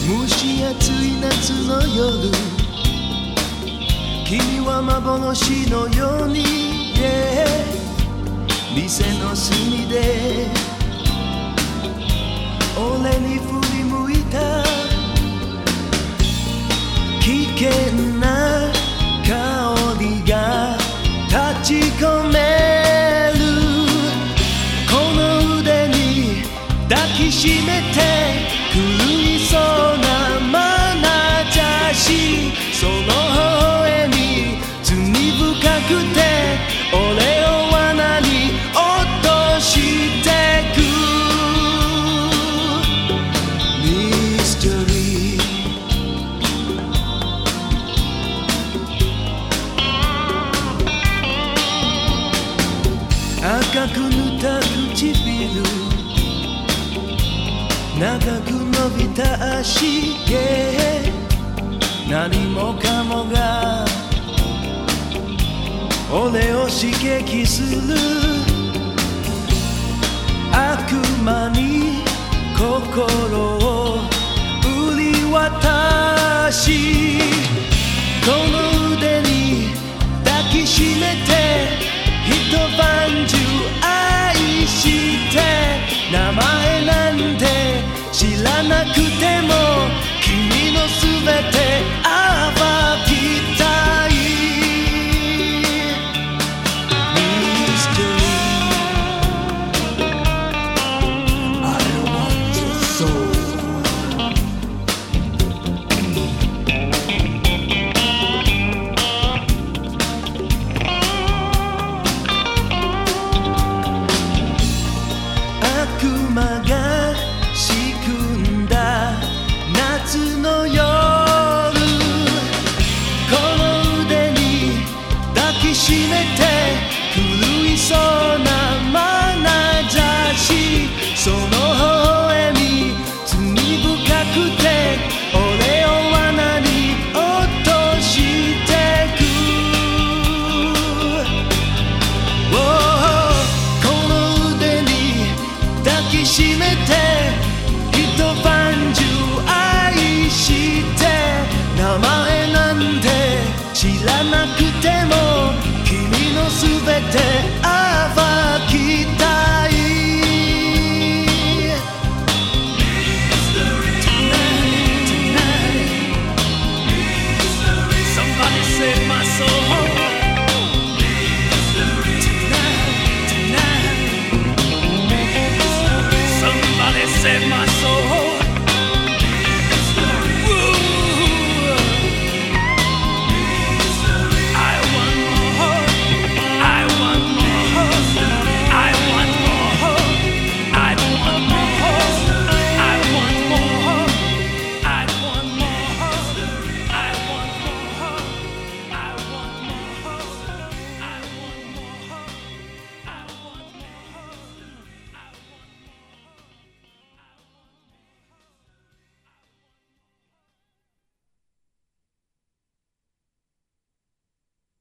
蒸し暑い夏の夜、君は幻のように、店の隅で俺に振り向いた。危険な香りが立ち込める。この腕に抱きしめて狂いそうな眼差し、その微笑み罪深くて俺を罠に落としてく。ミステリー、赤く塗った唇、長く伸びた足、何もかもが俺を刺激する。悪魔に心を売り渡し、この腕に抱きしめて一晩中愛して、名前なんて知らなくても君のすべて暴きたい。悪魔が仕組んだ夏の夜、この腕に抱きしめて狂いそうな眼差し、その